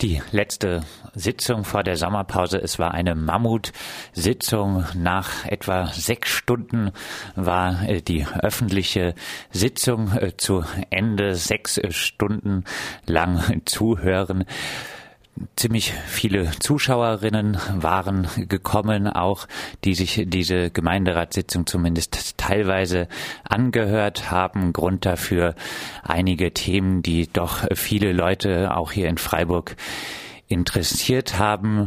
Die letzte Sitzung vor der Sommerpause, es war eine Mammutsitzung. Nach etwa 6 Stunden war die öffentliche Sitzung zu Ende. 6 Stunden lang zuhören. Ziemlich viele Zuschauerinnen waren gekommen, auch die sich diese Gemeinderatssitzung zumindest teilweise angehört haben. Grund dafür einige Themen, die doch viele Leute auch hier in Freiburg interessiert haben.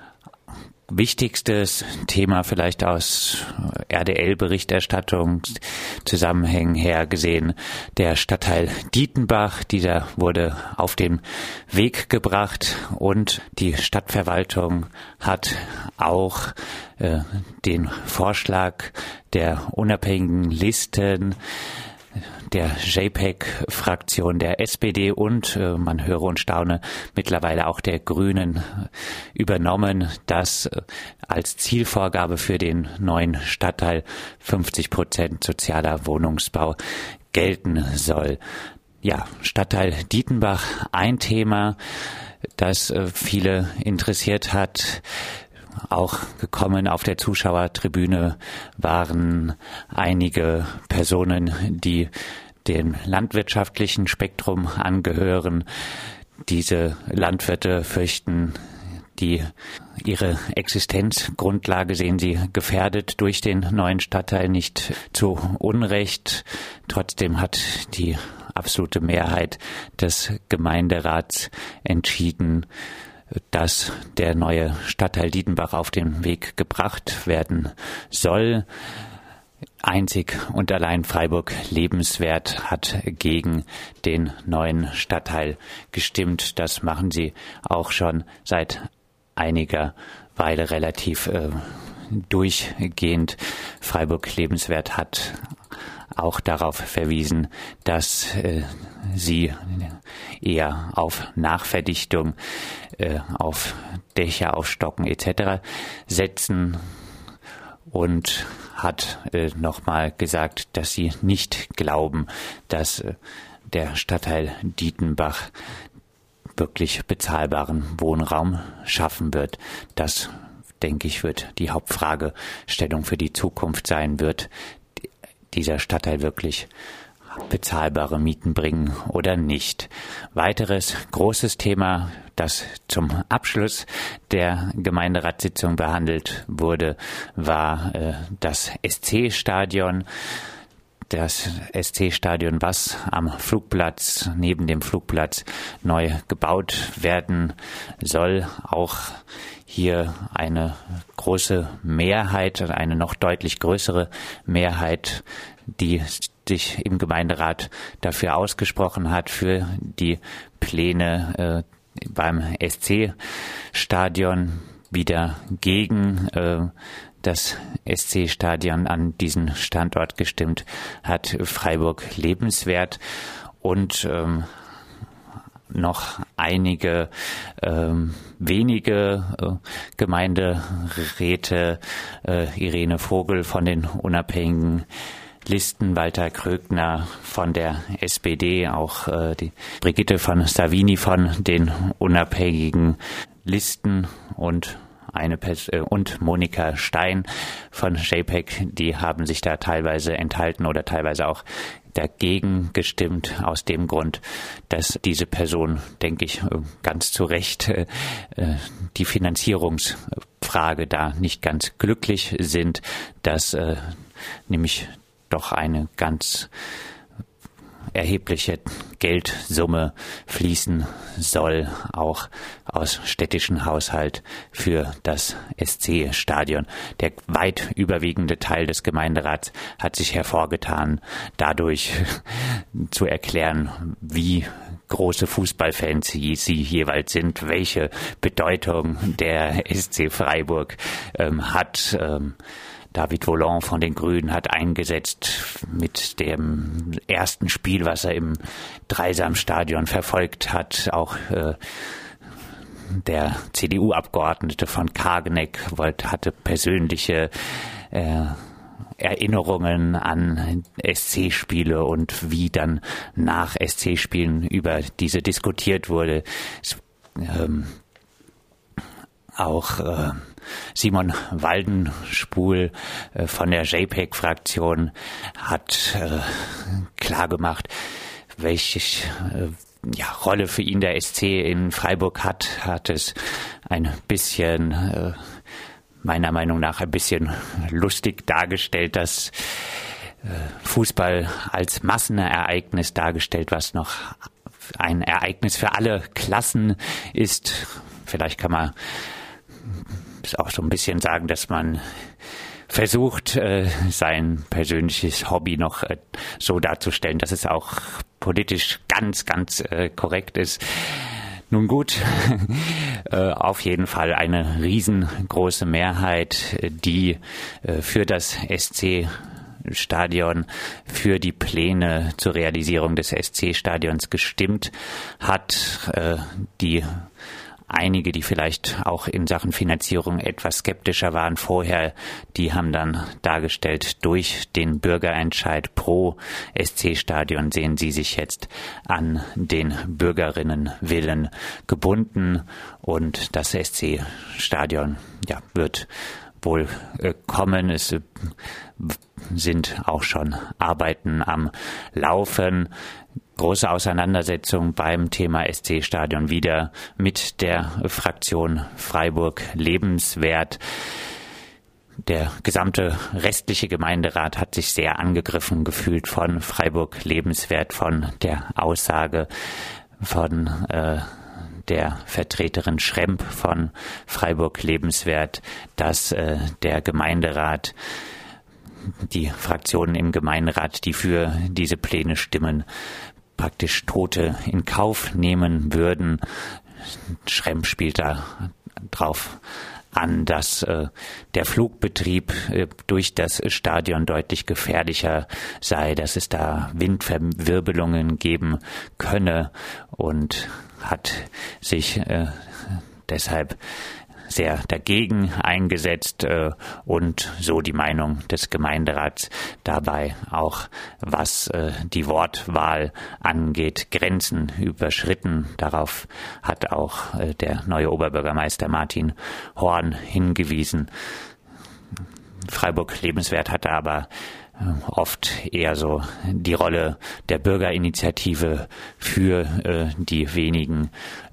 Wichtigstes Thema vielleicht aus RDL-Berichterstattung Zusammenhängen her gesehen, der Stadtteil Dietenbach, dieser wurde auf den Weg gebracht und die Stadtverwaltung hat auch den Vorschlag der unabhängigen Listen der JPEG-Fraktion der SPD und, man höre und staune, mittlerweile auch der Grünen übernommen, dass als Zielvorgabe für den neuen Stadtteil 50% sozialer Wohnungsbau gelten soll. Ja, Stadtteil Dietenbach, ein Thema, das viele interessiert hat. Auch gekommen auf der Zuschauertribüne waren einige Personen, die dem landwirtschaftlichen Spektrum angehören. Diese Landwirte fürchten, ihre Existenzgrundlage sehen sie gefährdet durch den neuen Stadtteil, nicht zu Unrecht. Trotzdem hat die absolute Mehrheit des Gemeinderats entschieden, dass der neue Stadtteil Dietenbach auf den Weg gebracht werden soll. Einzig und allein Freiburg Lebenswert hat gegen den neuen Stadtteil gestimmt. Das machen sie auch schon seit einiger Weile relativ durchgehend. Freiburg Lebenswert hat auch darauf verwiesen, dass sie eher auf Nachverdichtung, auf Dächer aufstocken etc. setzen und hat nochmal gesagt, dass sie nicht glauben, dass der Stadtteil Dietenbach wirklich bezahlbaren Wohnraum schaffen wird. Das, denke ich, wird die Hauptfragestellung für die Zukunft sein, wird dieser Stadtteil wirklich bezahlbare Mieten bringen oder nicht. Weiteres großes Thema, das zum Abschluss der Gemeinderatssitzung behandelt wurde, war das SC-Stadion. Das SC-Stadion, was am Flugplatz, neben dem Flugplatz neu gebaut werden soll. Auch hier eine große Mehrheit, eine noch deutlich größere Mehrheit, die sich im Gemeinderat dafür ausgesprochen hat, für die Pläne beim SC-Stadion, wieder gegen das SC-Stadion an diesen Standort gestimmt hat Freiburg Lebenswert und noch einige wenige Gemeinderäte, Irene Vogel von den unabhängigen Listen, Walter Krögner von der SPD, auch die Brigitte von Savini von den unabhängigen Listen und und Monika Stein von JPEG, die haben sich da teilweise enthalten oder teilweise auch dagegen gestimmt, aus dem Grund, dass diese Person, denke ich, ganz zu Recht die Finanzierungsfrage da nicht ganz glücklich sind, dass nämlich doch eine ganz erhebliche Geldsumme fließen soll, auch aus städtischen Haushalt für das SC-Stadion. Der weit überwiegende Teil des Gemeinderats hat sich hervorgetan, dadurch zu erklären, wie große Fußballfans sie jeweils sind, welche Bedeutung der SC Freiburg hat. David Volland von den Grünen hat eingesetzt mit dem ersten Spiel, was er im Dreisamstadion verfolgt hat. Auch der CDU-Abgeordnete von Kageneck hatte persönliche Erinnerungen an SC-Spiele und wie dann nach SC-Spielen über diese diskutiert wurde. Es Auch Simon Waldenspul von der JPEG-Fraktion hat klargemacht, welche Rolle für ihn der SC in Freiburg hat es ein bisschen, meiner Meinung nach, ein bisschen lustig dargestellt, dass Fußball als Massenereignis dargestellt, was noch ein Ereignis für alle Klassen ist. Vielleicht kann man es auch so ein bisschen sagen, dass man versucht, sein persönliches Hobby noch so darzustellen, dass es auch politisch ganz, ganz korrekt ist. Nun gut, auf jeden Fall eine riesengroße Mehrheit, die für das SC-Stadion, für die Pläne zur Realisierung des SC-Stadions gestimmt hat, Einige, die vielleicht auch in Sachen Finanzierung etwas skeptischer waren vorher, die haben dann dargestellt, durch den Bürgerentscheid pro SC-Stadion sehen sie sich jetzt an den Bürgerinnenwillen gebunden und das SC-Stadion wird wohl kommen. Es sind auch schon Arbeiten am Laufen. Große Auseinandersetzung beim Thema SC-Stadion wieder mit der Fraktion Freiburg lebenswert. Der gesamte restliche Gemeinderat hat sich sehr angegriffen gefühlt von Freiburg lebenswert, von der Aussage von der Vertreterin Schremp von Freiburg lebenswert, dass der Gemeinderat, die Fraktionen im Gemeinderat, die für diese Pläne stimmen, praktisch Tote in Kauf nehmen würden. Schremp spielt da drauf an, dass der Flugbetrieb durch das Stadion deutlich gefährlicher sei, dass es da Windverwirbelungen geben könne und hat sich deshalb sehr dagegen eingesetzt und so die Meinung des Gemeinderats dabei auch, was die Wortwahl angeht, Grenzen überschritten. Darauf hat auch der neue Oberbürgermeister Martin Horn hingewiesen. Freiburg lebenswert hatte aber oft eher so die Rolle der Bürgerinitiative für die wenigen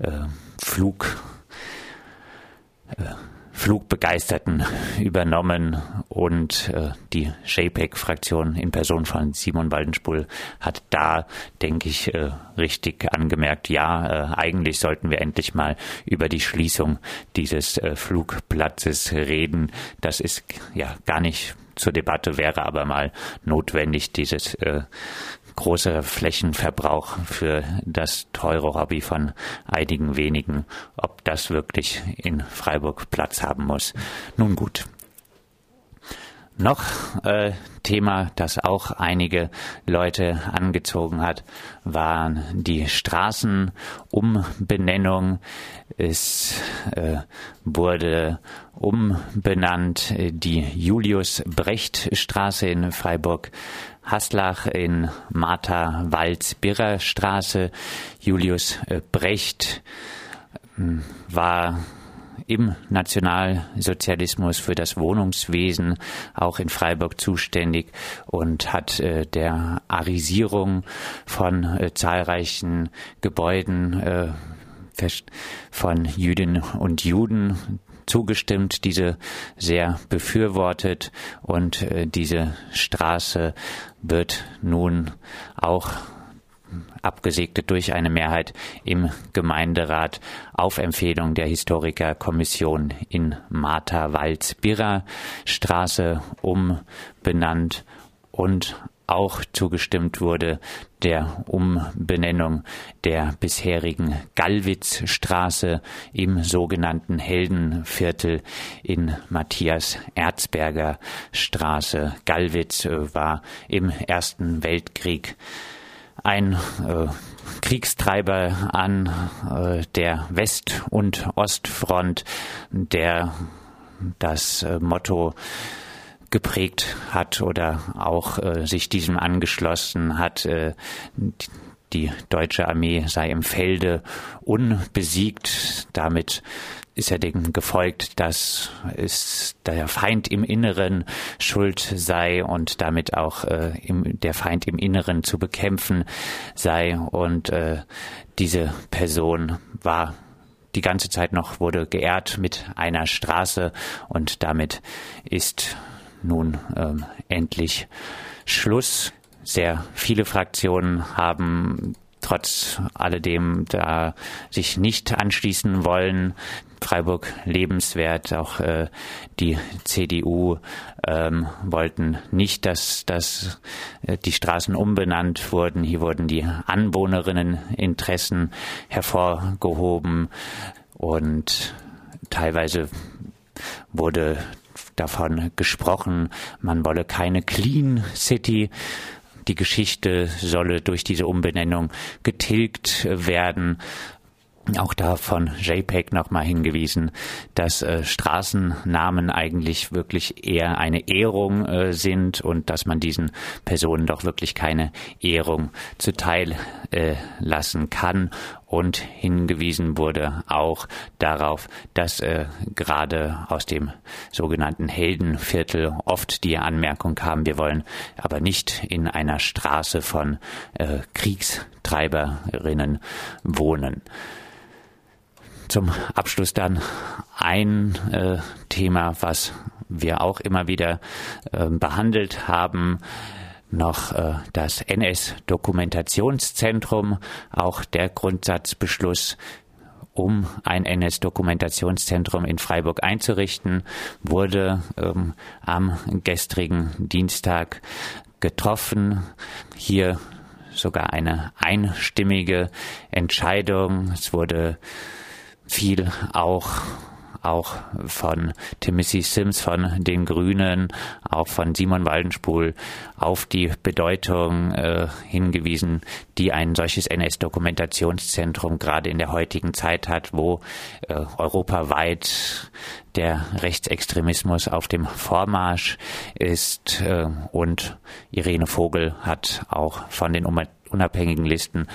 Flugbegeisterten übernommen und die JPEG-Fraktion in Person von Simon Waldenspul hat da, denke ich, richtig angemerkt, eigentlich sollten wir endlich mal über die Schließung dieses Flugplatzes reden. Das ist gar nicht zur Debatte, wäre aber mal notwendig, dieses großer Flächenverbrauch für das teure Hobby von einigen wenigen, ob das wirklich in Freiburg Platz haben muss. Nun gut. Noch Thema, das auch einige Leute angezogen hat, waren die Straßenumbenennung. Es wurde umbenannt die Julius-Brecht-Straße in Freiburg-Haslach in Martha-Walz-Birrer-Straße. Julius Brecht war im Nationalsozialismus für das Wohnungswesen auch in Freiburg zuständig und hat der Arisierung von zahlreichen Gebäuden von Jüdinnen und Juden zugestimmt, diese sehr befürwortet und diese Straße wird nun auch abgesegnet durch eine Mehrheit im Gemeinderat auf Empfehlung der Historikerkommission in Martha-Walz-Birrer-Straße umbenannt und auch zugestimmt wurde der Umbenennung der bisherigen Gallwitzstraße im sogenannten Heldenviertel in Matthias-Erzberger-Straße. Gallwitz war im Ersten Weltkrieg ein Kriegstreiber an der West- und Ostfront, der das Motto geprägt hat oder auch sich diesem angeschlossen hat, die deutsche Armee sei im Felde unbesiegt. Damit ist er dem gefolgt, dass es der Feind im Inneren schuld sei und damit auch der Feind im Inneren zu bekämpfen sei. Und diese Person war die ganze Zeit noch, wurde geehrt mit einer Straße, und damit ist nun endlich Schluss. Sehr viele Fraktionen haben trotz alledem da sich nicht anschließen wollen. Freiburg lebenswert, auch die CDU wollten nicht, dass die Straßen umbenannt wurden. Hier wurden die Anwohnerinneninteressen hervorgehoben und teilweise wurde davon gesprochen, man wolle keine Clean City. Die Geschichte solle durch diese Umbenennung getilgt werden. Auch da von JPEG nochmal hingewiesen, dass Straßennamen eigentlich wirklich eher eine Ehrung sind und dass man diesen Personen doch wirklich keine Ehrung zuteil lassen kann. Und hingewiesen wurde auch darauf, dass gerade aus dem sogenannten Heldenviertel oft die Anmerkung kam, wir wollen aber nicht in einer Straße von Kriegstreiberinnen wohnen. Zum Abschluss dann ein Thema, was wir auch immer wieder behandelt haben, noch das NS-Dokumentationszentrum. Auch der Grundsatzbeschluss, um ein NS-Dokumentationszentrum in Freiburg einzurichten, wurde am gestrigen Dienstag getroffen. Hier sogar eine einstimmige Entscheidung. Es wurde viel auch von Timothy Sims von den Grünen, auch von Simon Waldenspul auf die Bedeutung hingewiesen, die ein solches NS-Dokumentationszentrum gerade in der heutigen Zeit hat, wo europaweit der Rechtsextremismus auf dem Vormarsch ist. Und Irene Vogel hat auch von den unabhängigen Listen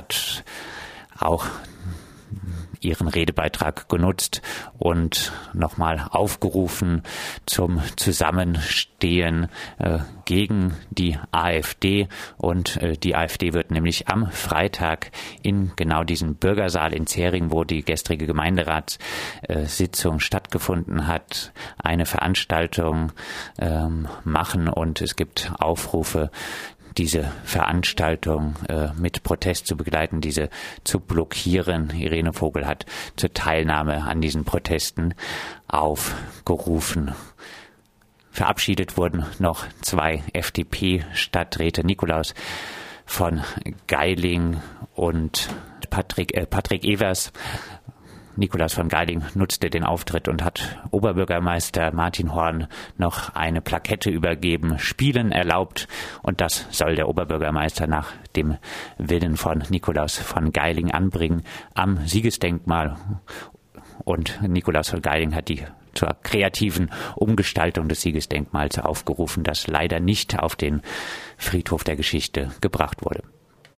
auch ihren Redebeitrag genutzt und nochmal aufgerufen zum Zusammenstehen gegen die AfD. Und die AfD wird nämlich am Freitag in genau diesem Bürgersaal in Zähring, wo die gestrige Gemeinderatssitzung stattgefunden hat, eine Veranstaltung machen. Und es gibt Aufrufe, diese Veranstaltung mit Protest zu begleiten, diese zu blockieren. Irene Vogel hat zur Teilnahme an diesen Protesten aufgerufen. Verabschiedet wurden noch 2 FDP-Stadträte, Nikolaus von Geiling und Patrick Evers. Nikolaus von Geiling nutzte den Auftritt und hat Oberbürgermeister Martin Horn noch eine Plakette übergeben, Spielen erlaubt. Und das soll der Oberbürgermeister nach dem Willen von Nikolaus von Geiling anbringen am Siegesdenkmal. Und Nikolaus von Geiling hat zur kreativen Umgestaltung des Siegesdenkmals aufgerufen, das leider nicht auf den Friedhof der Geschichte gebracht wurde.